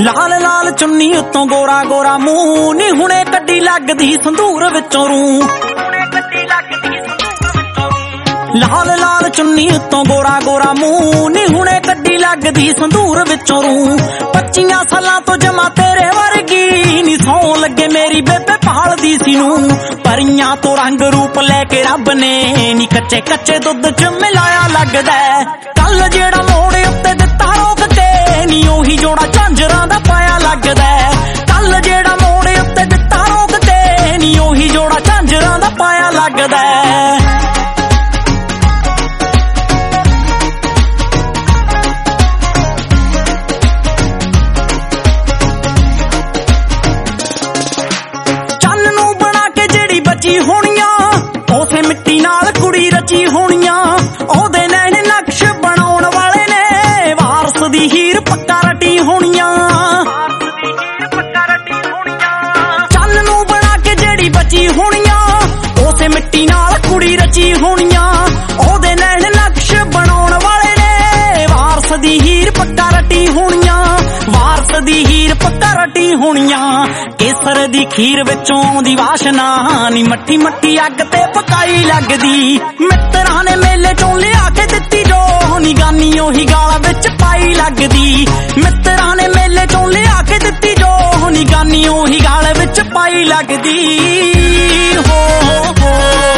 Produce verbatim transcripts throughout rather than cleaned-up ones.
लाल लाल चुन्नी उत्तों गोरा गोरा मूंह नी हुणे कड्डी लगदी संदूर विचों रूं। लाल लाल चुन्नी उत्तों गोरा गोरा मूंह नी हुणे कड्डी लगदी संदूर विचों रूं। पच्चियां सालां तो जमा तेरे वर्गी नी सौ लगे मेरी बेबे पालदी सी नूं। परियां तो रंग रूप लैके रब ने नी कच्चे कच्चे दुध च मिलाया लगदा। कल जेड़ा मोड़ उत्ते दित्ता रोक के नी ओही जोड़ा झांजरां दा पाया लगदा। कल जेड़ा मोड़ उत्ते दित्ता रोक के नी ओही जोड़ा झांजरां दा पाया लगदा। बची होनियां उसे मिट्टी नाल कुड़ी रची होनियां। ओदे नैन नक्श बनाउण वाले ने वारस दी हीर पक्का रटी होनियां। चल नूं बना के जेड़ी बची होनियां उसे मिट्टी नाल कुड़ी रची होनियां। ओदे नैन नक्श बनाउण वाले ने वारस दी हीर पक्का रटी होनियां। वारस दी हीर पक्का रटी होनियां। केसर दी खीर विचों आउंदी वाशना नी मट्ठी मट्ठी अग ते पकाई लगदी। मित्तरां ने मेले चों लिया के दित्ती जो नी गानी ओही गाला विच पाई लगदी। मित्तरां ने मेले चों लिया के दित्ती जो नी गानी ओही गाल विच पाई लगदी। हो हो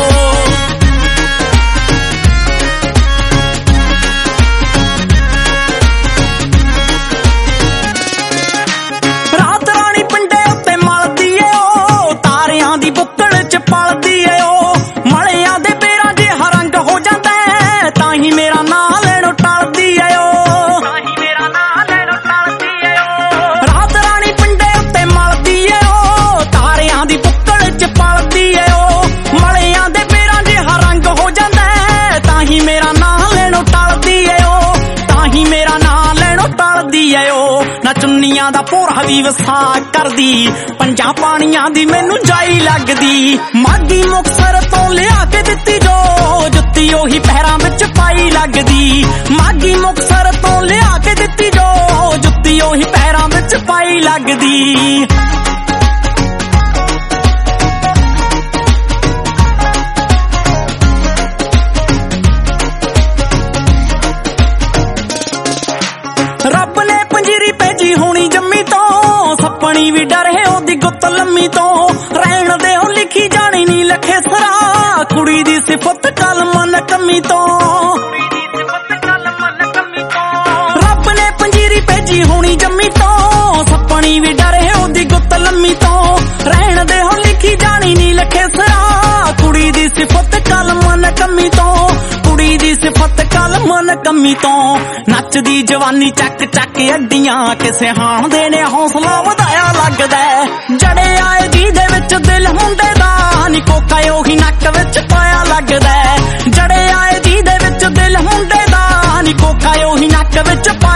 ना चुन्नियां दा भोरा भी वसा करदी। पंजा पानियां दी मैनू जाई लगदी। मागी मुक्तसर तो लिया के दित्ती जो जुत्ती ओही पैरां विच पाई लगदी। मागी मुक्तसर तो लिया के दित्ती जो जुत्ती ओही पैरां विच पाई लगदी। रब ने पंजीरी भेजी होनी जम्मी तो सपनी भी डर है ओदी गुत्त लम्मी तो। रहन दे हो लिखी जानी नी लखे सरा कुड़ी दी सिफत कल मन कमी तो। रब ने पंजीरी भेजी होनी जम्मी तो सपनी भी डर है ओदी गुत्त लम्मी तो। रहन दे हो लिखी जानी नी लखे सरा कुड़ी दी सिफत कल मन कमी तो। कुड़ी दी सिफत कल मन कमी तो। नचदी जवानी चक चक अड्डियां किसे हाण दे ने हौसला वधाया लगदा। जड़े आए जी दे विच दिल मुंडे दा नी कोका ओही नक विच पाया लगदा। जड़े आए जी दे विच दिल मुंडे दा नी कोका ओही नक विच